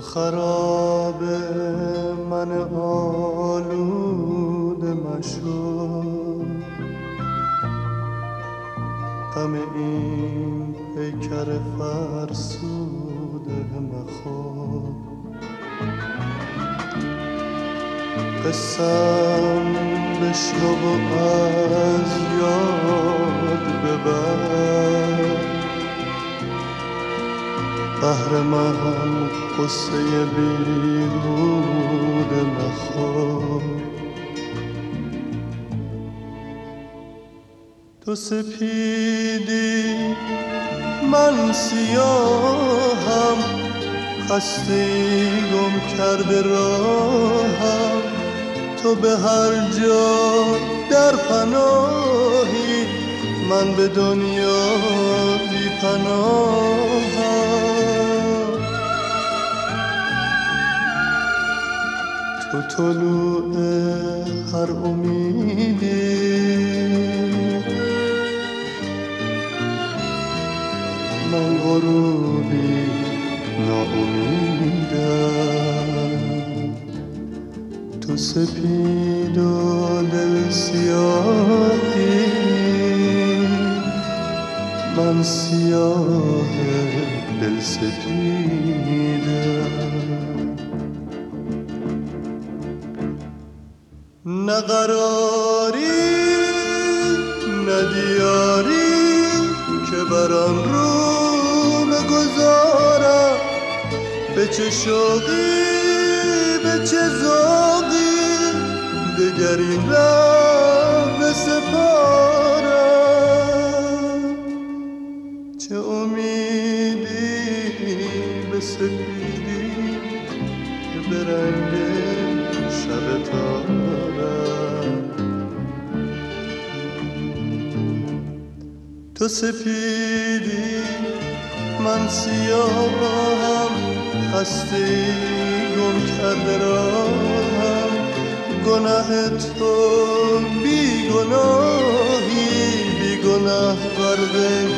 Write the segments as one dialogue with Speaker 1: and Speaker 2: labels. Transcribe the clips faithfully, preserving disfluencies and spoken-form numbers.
Speaker 1: خراب من آلود مشو، غم این پیکر فرسوده مخور. قسم بشنو و از یاد ببر، بهر من قصه بیهوده مخور. تو سپیدی من سیاهم، خسته گم کرده راهم. تو به هر جا در پناهی، من به دنیا بی پناهم. تو طلوع هر امیدی، من غروبی ناامیدم. تو سپید و دل سیاهی، من سیاه دل سپیدم. نه قراری نه دیاری که بر آن رو بگذارم. به چه شوقی به چه ذوقی دگر این ره بسپارم. چه امیدی به سپیدی که به رنگ شب تارم. تو سپیدی من سیاهم، خسته گم کرده راهم. گناه تو بی گناهی، بی گناه غرق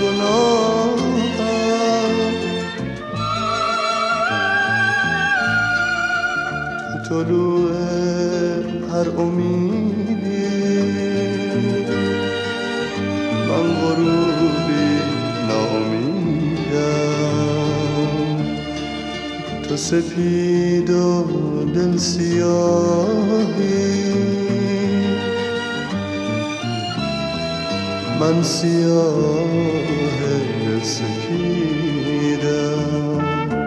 Speaker 1: گناهم. تو طلوع هر امیدی، من غروبی ناامیدم. تو سپید و دل سیاهی، من سیاه دل سپیدم.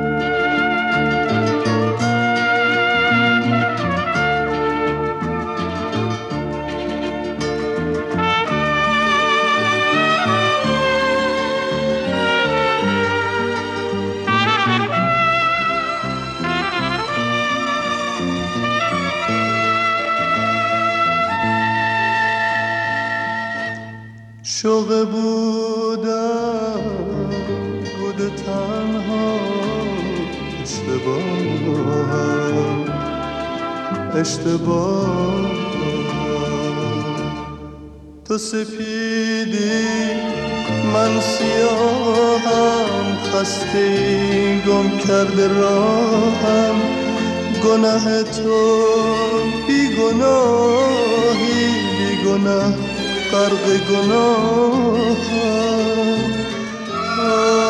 Speaker 1: شوق بودم بود تنها، اشتباهم اشتباهم. تو سپیدی من سیاهم، خسته گم کرده راهم. گناه تو بی گناهی، بی گناه غرق گناهم.